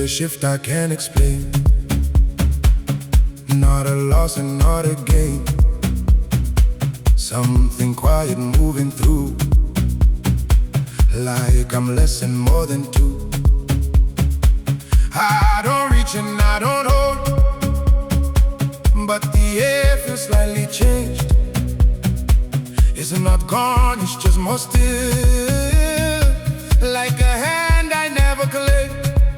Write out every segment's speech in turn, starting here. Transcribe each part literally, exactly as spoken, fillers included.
shift I can't explain. Not a loss and not a gain. Something quiet moving through, like I'm less and more than two. I don't reach and I don't hold, but the air feels slightly changed. It's not gone, it's just more still, like a hand I never claimed.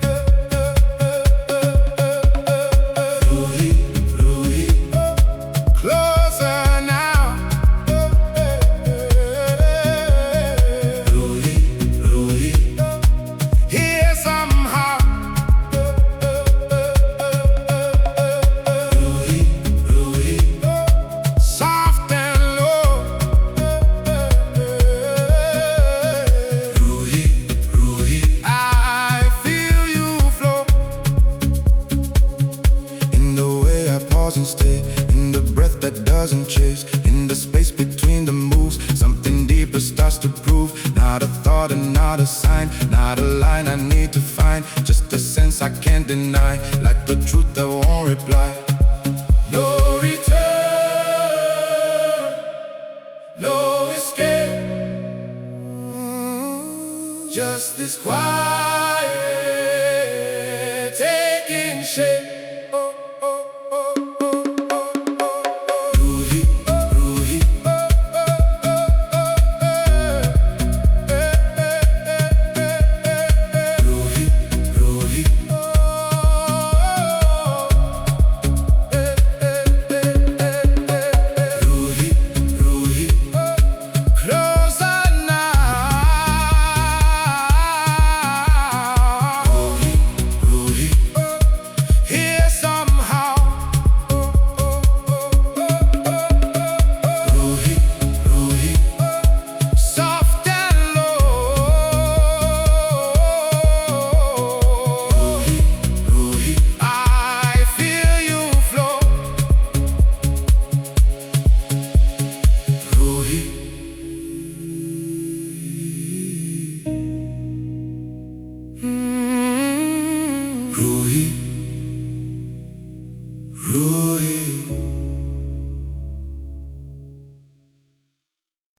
And stay in the breath that doesn't chase, in the space between the moves. Something deeper starts to prove. Not a thought and not a sign, not a line I need to find, just a sense I can't deny, like the truth that won't reply. No return, no escape, just this quiet taking shape. Ruhi.